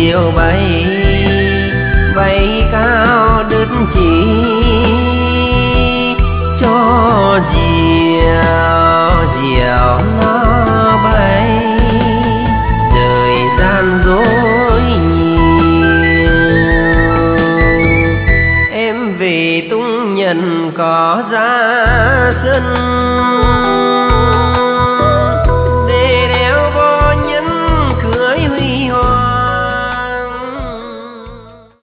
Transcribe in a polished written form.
diều bay bay cao đứt chỉ cho diều nó bay đời gian dối nhiều. Em về tung nhận có ra sân